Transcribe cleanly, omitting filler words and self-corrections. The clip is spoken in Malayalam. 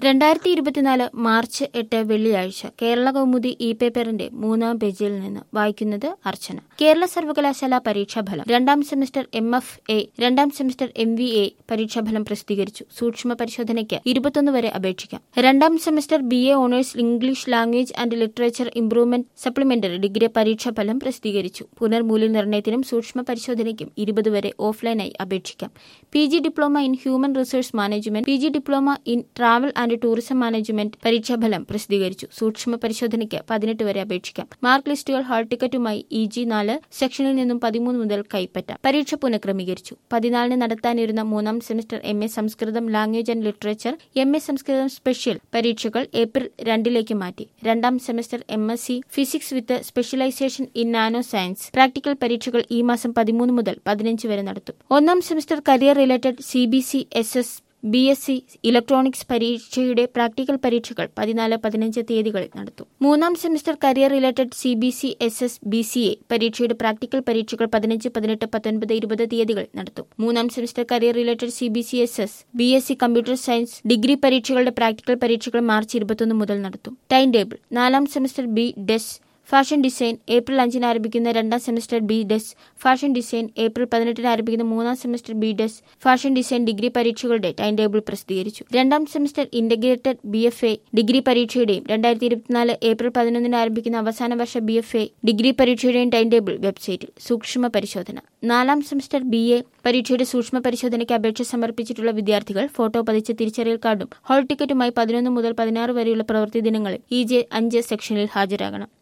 2024 മാർച്ച് 8 വെള്ളിയാഴ്ച കേരള കൗമുദി ഇ പേപ്പറിന്റെ 3-ാം പേജിൽ നിന്ന് വായിക്കുന്നത് അർച്ചന. കേരള സർവകലാശാല പരീക്ഷാഫലം. 2ാം സെമസ്റ്റർ MFA, 2ാം സെമസ്റ്റർ MVA പരീക്ഷാഫലം പ്രസിദ്ധീകരിച്ചു. സൂക്ഷ്മ പരിശോധനയ്ക്ക് 21 വരെ അപേക്ഷിക്കാം. 2ാം semester BA honours English language and literature improvement supplementary degree പരീക്ഷാഫലം പ്രസിദ്ധീകരിച്ചു. പുനർമൂല്യനിർണ്ണയത്തിനും സൂക്ഷ്മ പരിശോധനയ്ക്കും 20 വരെ ഓഫ്ലൈനായി അപേക്ഷിക്കാം. PG diploma in human resource management, PG diploma in travel and tourism management പരീക്ഷാഫലം പ്രസിദ്ധീകരിച്ചു. സൂക്ഷ്മ പരിശോധനയ്ക്ക് 18 വരെ അപേക്ഷിക്കാം. മാർക്ക് ലിസ്റ്റുകൾ ഹാൾ ടിക്കറ്റുമായി EG 4 സെക്ഷനിൽ നിന്നും 13 മുതൽ കൈപ്പറ്റാം. പരീക്ഷ പുനഃക്രമീകരിച്ചു. 14 നടത്താനിരുന്ന 3ാം semester MA Sanskrit language and literature, MA Sanskrit special പരീക്ഷകൾ ഏപ്രിൽ 2 മാറ്റി. 2ാം semester MSc physics with specialisation in nano science practical പരീക്ഷകൾ ഈ മാസം 13 മുതൽ 15 വരെ നടത്തും. 1ാം semester career related CBC-SS BSc electronics പരീക്ഷയുടെ പ്രാക്ടിക്കൽ പരീക്ഷകൾ 14-15 തീയതികളിൽ നടത്തും. 3ാം semester career related CBC-SS BCA പരീക്ഷയുടെ പ്രാക്ടിക്കൽ പരീക്ഷകൾ 15, 18, 19, 20 തീയതികളിൽ നടത്തും. 3ാം semester career related CBC-SS BSc computer science degree പരീക്ഷകളുടെ പ്രാക്ടിക്കൽ പരീക്ഷകൾ മാർച്ച് 21 മുതൽ നടത്തും. Time table. 4ാം semester BDes fashion design April 5 ആരംഭിക്കുന്ന 2ാം semester BDes fashion design, April 18 ആരംഭിക്കുന്ന 3ാം semester BDes fashion design degree പരീക്ഷകളുടെ ടൈം ടേബിൾ പ്രസിദ്ധീകരിച്ചു. 2ാം സെമസ്റ്റർ ഇന്റഗ്രേറ്റഡ് BFA ഡിഗ്രി പരീക്ഷയുടെയും 2024 ഏപ്രിൽ 11 ആരംഭിക്കുന്ന അവസാന വർഷ BFA ഡിഗ്രി പരീക്ഷയുടെയും ടൈം ടേബിൾ വെബ്സൈറ്റിൽ. സൂക്ഷ്മ പരിശോധന. 4ാം സെമസ്റ്റർ BA പരീക്ഷയുടെ സൂക്ഷ്മ പരിശോധനയ്ക്ക് അപേക്ഷ സമർപ്പിച്ചിട്ടുള്ള വിദ്യാർത്ഥികൾ ഫോട്ടോ പതിച്ച തിരിച്ചറിയൽ കാർഡും ഹാൾ ടിക്കറ്റുമായി 11 മുതൽ 16 വരെയുള്ള പ്രവൃത്തി ദിനങ്ങളിൽ EJ 5 സെക്ഷനിൽ ഹാജരാകണം.